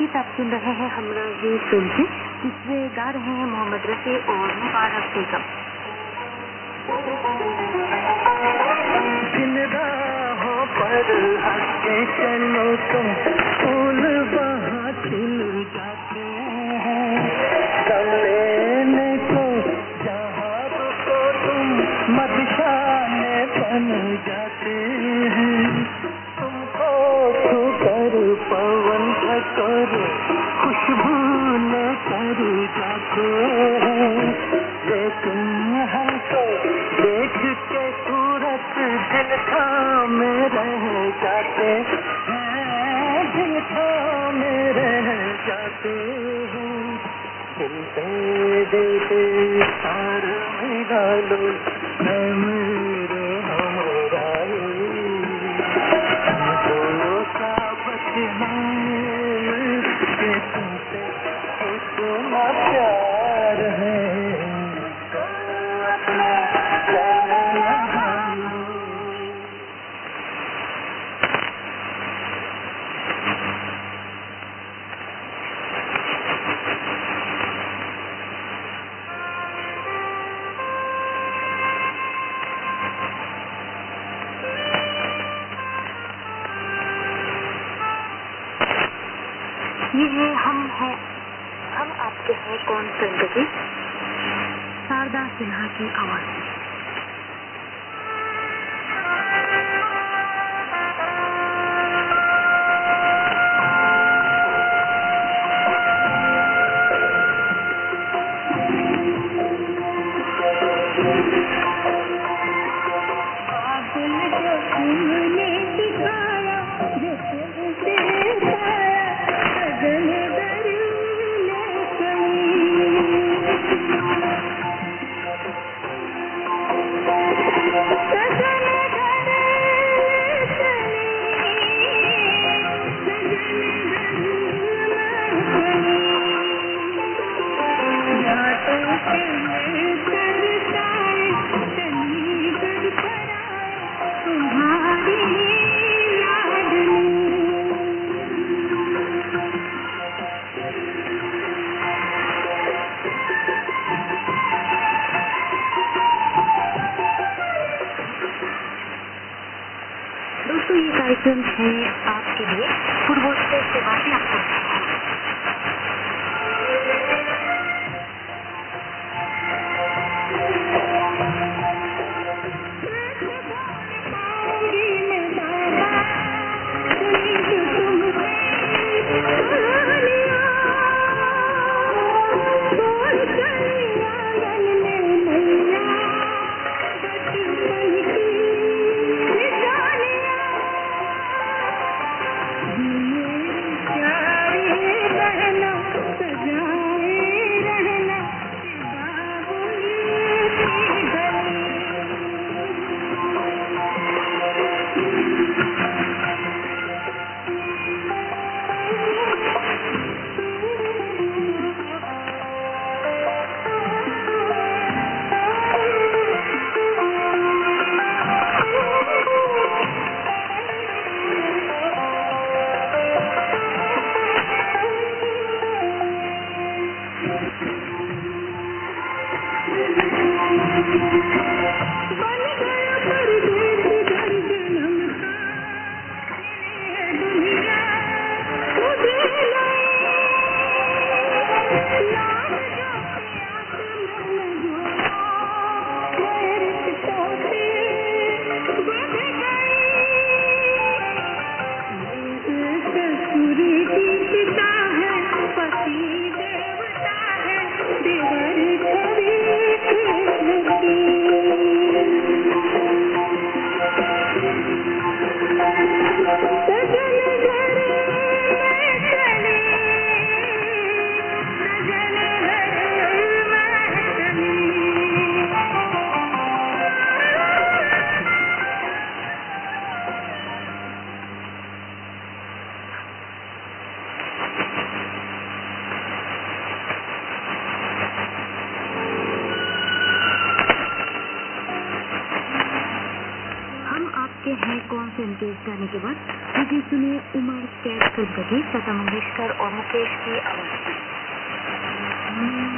गीत आप सुन रहे हैं हमराही फिल्म से, जिसमें गा रहे हैं मोहम्मद रफी और मुबारक बेगम। जिन राहों पर हंसते चलो तुम, फूल वहाँ खिल जाते हैं। दम लेने को जहाँ रुको तुम, मदिशाने बन जाते हैं। तुमको छूकर पवन ठकोर खुशबू लेकर जाते हैं। लेकिन हमको देख के सूरत दिल थामे रह जाते हैं, दिल थामे रह जाते हैं। दिल तार मिला लो है मेरे हमराही, तुमको साबत है कि तुमसे इतना प्यार है, अपना ये है हम आपके हैं कौन जिंदगी, शारदा सिन्हा की आवाज में। दोस्तों, ये कार्यक्रम है आपके लिए पूर्वोत्तर से बातें आपको। के हैं कौन फिल्म इस गाने के बाद ये गीत सुनिए उमर कैद फिल्म का गीत लता मंगेशकर और मुकेश की आवाज में।